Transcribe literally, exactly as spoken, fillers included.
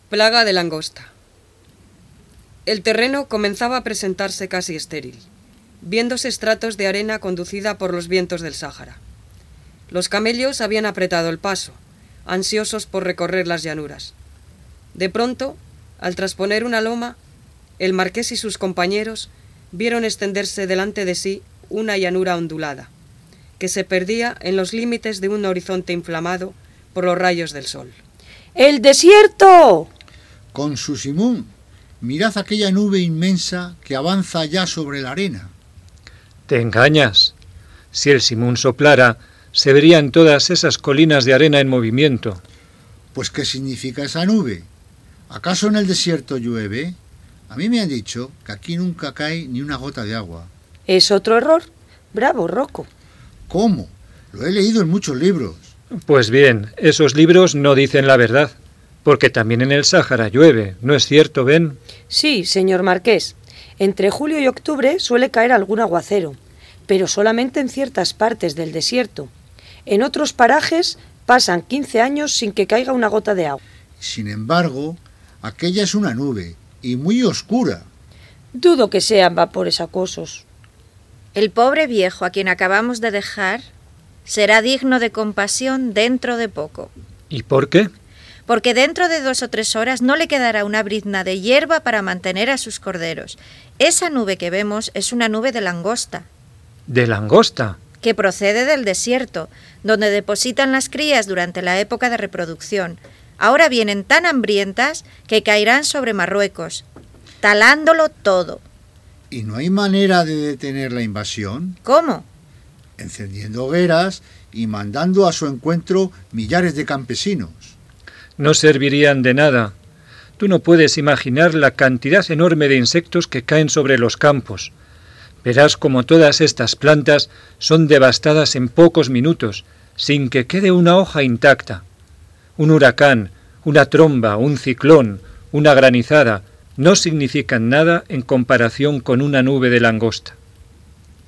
Plaga de langosta. El terreno comenzaba a presentarse casi estéril, viéndose estratos de arena conducida por los vientos del Sáhara. Los camellos habían apretado el paso, ansiosos por recorrer las llanuras. De pronto, al trasponer una loma, el marqués y sus compañeros vieron extenderse delante de sí una llanura ondulada, que se perdía en los límites de un horizonte inflamado por los rayos del sol. ¡El desierto! Con su Simún, mirad aquella nube inmensa que avanza ya sobre la arena. Te engañas. Si el Simún soplara, se verían todas esas colinas de arena en movimiento. Pues, ¿qué significa esa nube? ¿Acaso en el desierto llueve? A mí me han dicho que aquí nunca cae ni una gota de agua. Es otro error. Bravo, Rocco. ¿Cómo? Lo he leído en muchos libros. Pues bien, esos libros no dicen la verdad, porque también en el Sáhara llueve, ¿no es cierto, Ben? Sí, señor marqués. Entre julio y octubre suele caer algún aguacero, pero solamente en ciertas partes del desierto. En otros parajes pasan quince años sin que caiga una gota de agua. Sin embargo, aquella es una nube, y muy oscura. Dudo que sean vapores acuosos. El pobre viejo a quien acabamos de dejar será digno de compasión dentro de poco. ¿Y por qué? Porque dentro de dos o tres horas no le quedará una brizna de hierba para mantener a sus corderos. Esa nube que vemos es una nube de langosta. ¿De langosta? Que procede del desierto, donde depositan las crías durante la época de reproducción. Ahora vienen tan hambrientas que caerán sobre Marruecos, talándolo todo. ¿Y no hay manera de detener la invasión? ¿Cómo? Encendiendo hogueras y mandando a su encuentro millares de campesinos. No servirían de nada. Tú no puedes imaginar la cantidad enorme de insectos que caen sobre los campos. Verás como todas estas plantas son devastadas en pocos minutos, sin que quede una hoja intacta. Un huracán, una tromba, un ciclón, una granizada, no significan nada en comparación con una nube de langosta.